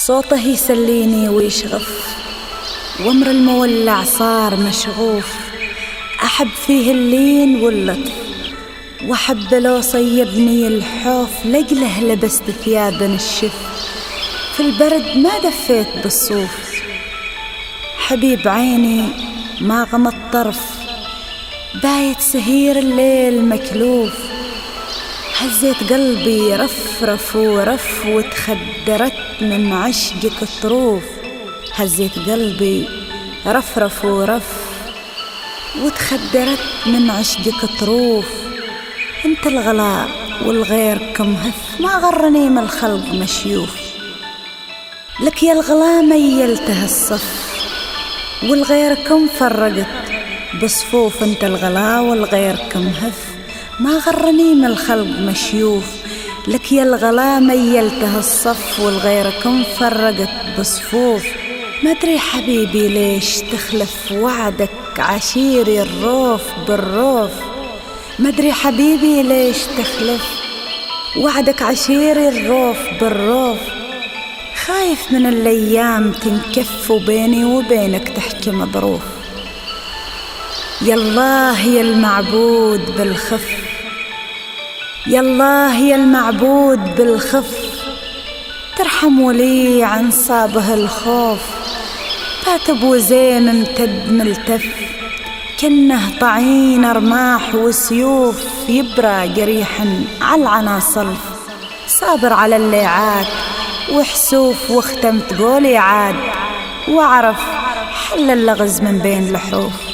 صوته يسليني ويشغف، وامر المولع صار مشغوف. أحب فيه اللين واللطف، وأحب لو صيبني الحوف. لجله لبست ثياب الشف، في البرد ما دفيت بالصوف. حبيب عيني ما غمض طرف، بايت سهير الليل مكلوف. هزيت قلبي رفرف ورف، وتخدرت من عشقك الطروف. هزيت قلبي رفرف ورف، وتخدرت من عشقك الطروف. انت الغلاء والغيركم هف، ما غرني من الخلق مشيوف. لك يا الغلا ميلته الصف، والغيركم فرقت بصفوف. انت الغلا والغيركم هف، ما غرني من الخلق مشيوف. لك يا الغلا ميلته الصف، والغيركم فرقت بصفوف. ما ادري حبيبي ليش تخلف وعدك عشيري الروف بالروف. ما ادري حبيبي ليش تخلف وعدك عشيري الروف بالروف. خايف من الايام تنكف، وبيني وبينك تحكم ظروف. يا الله يا المعبود بالخف، يا الله يا المعبود بالخف. ترحم ولي عن صابه الخوف، بات ابو زين امتد ملتف. كنه طعين رماح وسيوف، يبرى قريحا على العناصلف. صابر على الليعات وحسوف، واختمت قولي عاد، واعرف حل اللغز من بين الحروف.